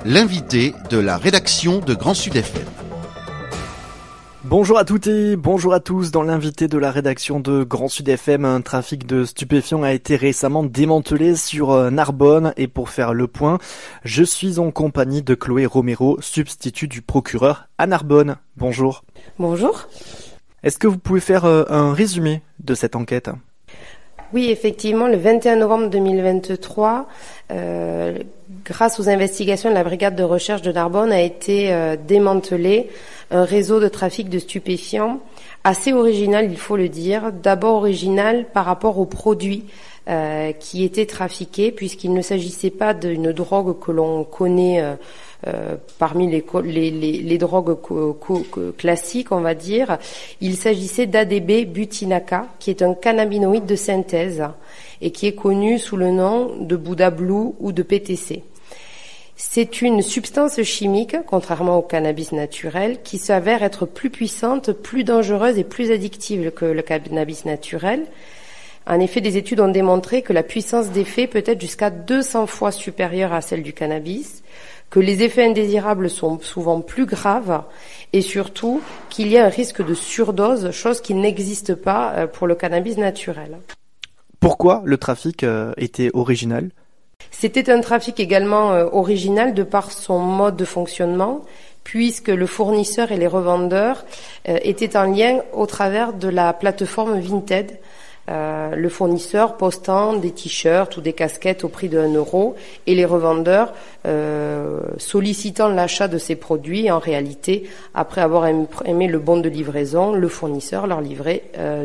l'invité de la rédaction de Grand Sud FM. Bonjour à toutes et bonjour à tous. Dans l'invité de la rédaction de Grand Sud FM, un trafic de stupéfiants a été récemment démantelé sur Narbonne. Et pour faire le point, je suis en compagnie de Chloé Romero, substitut du procureur à Narbonne. Bonjour. Bonjour. Est-ce que vous pouvez faire un résumé de cette enquête ? Oui, effectivement, le 21 novembre 2023, grâce aux investigations de la brigade de recherche de Narbonne, a été démantelé un réseau de trafic de stupéfiants assez original, il faut le dire. D'abord original par rapport aux produits qui étaient trafiqués, puisqu'il ne s'agissait pas d'une drogue que l'on connaît parmi les drogues classiques, on va dire. Il s'agissait d'ADB butynaca, qui est un cannabinoïde de synthèse et qui est connu sous le nom de Buddha Blue ou de PTC. C'est une substance chimique, contrairement au cannabis naturel, qui s'avère être plus puissante, plus dangereuse et plus addictive que le cannabis naturel. En effet, des études ont démontré que la puissance d'effet peut être jusqu'à 200 fois supérieure à celle du cannabis, que les effets indésirables sont souvent plus graves et surtout qu'il y a un risque de surdose, chose qui n'existe pas pour le cannabis naturel. Pourquoi le trafic était original ? C'était un trafic également original de par son mode de fonctionnement, puisque le fournisseur et les revendeurs étaient en lien au travers de la plateforme Vinted. Le fournisseur postant des t-shirts ou des casquettes au prix de 1 euro et les revendeurs sollicitant l'achat de ces produits. En réalité, après avoir émis le bon de livraison, le fournisseur leur livrait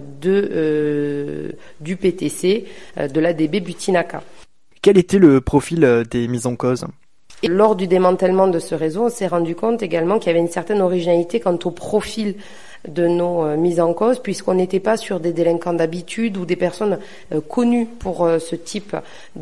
du PTC, de l'ADB butynaca. Quel était le profil des mises en cause ? Et lors du démantèlement de ce réseau, on s'est rendu compte également qu'il y avait une certaine originalité quant au profil de nos mises en cause, puisqu'on n'était pas sur des délinquants d'habitude ou des personnes connues pour ce type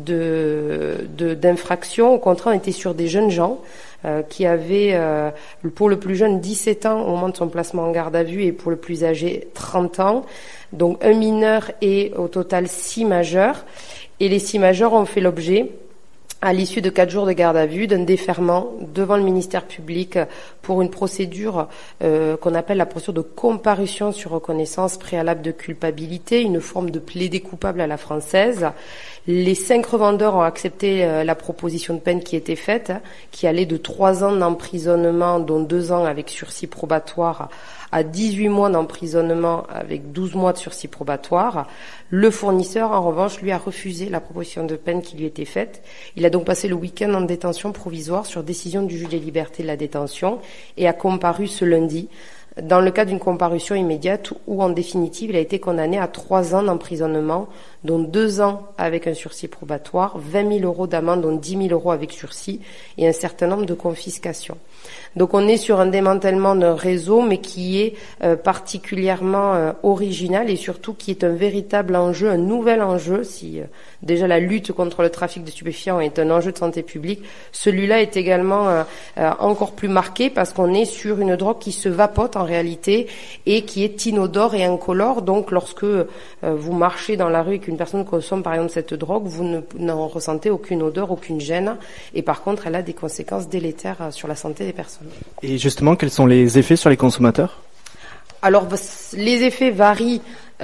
d'infraction. Au contraire, on était sur des jeunes gens qui avaient, pour le plus jeune, 17 ans au moment de son placement en garde à vue et pour le plus âgé, 30 ans. Donc un mineur et au total 6 majeurs. Et les 6 majeurs ont fait l'objet, à l'issue de 4 jours de garde à vue, d'un déferment devant le ministère public pour une procédure qu'on appelle la procédure de comparution sur reconnaissance préalable de culpabilité, une forme de plaidé coupable à la française. Les 5 revendeurs ont accepté la proposition de peine qui était faite, qui allait de 3 ans d'emprisonnement, dont 2 ans avec sursis probatoire, à 18 mois d'emprisonnement avec 12 mois de sursis probatoire. Le fournisseur, en revanche, lui a refusé la proposition de peine qui lui était faite. Il a donc passé le week-end en détention provisoire sur décision du juge des libertés de la détention et a comparu ce lundi dans le cadre d'une comparution immédiate où, en définitive, il a été condamné à 3 ans d'emprisonnement, dont 2 ans avec un sursis probatoire, 20 000 euros d'amende, dont 10 000 euros avec sursis, et un certain nombre de confiscations. Donc on est sur un démantèlement d'un réseau, mais qui est particulièrement original et surtout qui est un véritable enjeu, un nouvel enjeu. Si déjà la lutte contre le trafic de stupéfiants est un enjeu de santé publique, celui-là est également encore plus marqué parce qu'on est sur une drogue qui se vapote en réalité et qui est inodore et incolore. Donc lorsque vous marchez dans la rue et qu'une personne consomme par exemple cette drogue, vous n'en ressentez aucune odeur, aucune gêne, et par contre elle a des conséquences délétères sur la santé des personnes. Et justement, quels sont les effets sur les consommateurs ? Alors, les effets varient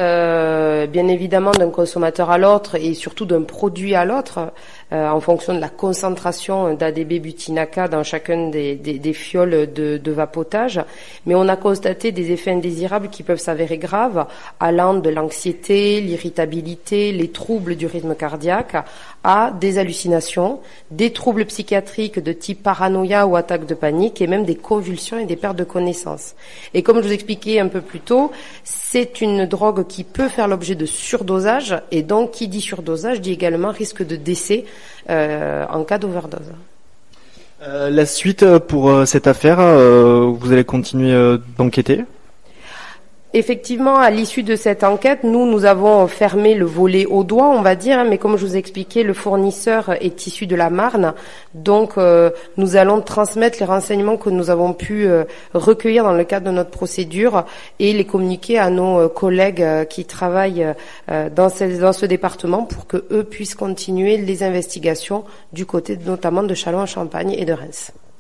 bien évidemment d'un consommateur à l'autre et surtout d'un produit à l'autre en fonction de la concentration d'ADB butynaca dans chacun des fioles de vapotage. Mais on a constaté des effets indésirables qui peuvent s'avérer graves, allant de l'anxiété, l'irritabilité, les troubles du rythme cardiaque, à des hallucinations, des troubles psychiatriques de type paranoïa ou attaque de panique et même des convulsions et des pertes de connaissance. Et comme je vous expliquais un peu plus tôt, c'est une drogue qui peut faire l'objet de surdosage et donc qui dit surdosage dit également risque de décès en cas d'overdose. La suite pour cette affaire, vous allez continuer d'enquêter ? Effectivement, à l'issue de cette enquête, nous avons fermé le volet au doigt, on va dire, mais comme je vous ai expliqué, le fournisseur est issu de la Marne, donc nous allons transmettre les renseignements que nous avons pu recueillir dans le cadre de notre procédure et les communiquer à nos collègues qui travaillent dans ce département pour que eux puissent continuer les investigations du côté notamment de Châlons-en-Champagne et de Reims.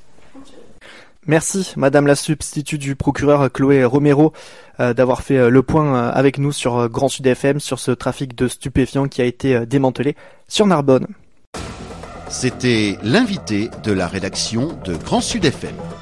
Merci Madame la substitut du procureur Chloé Romero d'avoir fait le point avec nous sur Grand Sud FM sur ce trafic de stupéfiants qui a été démantelé sur Narbonne. C'était l'invité de la rédaction de Grand Sud FM.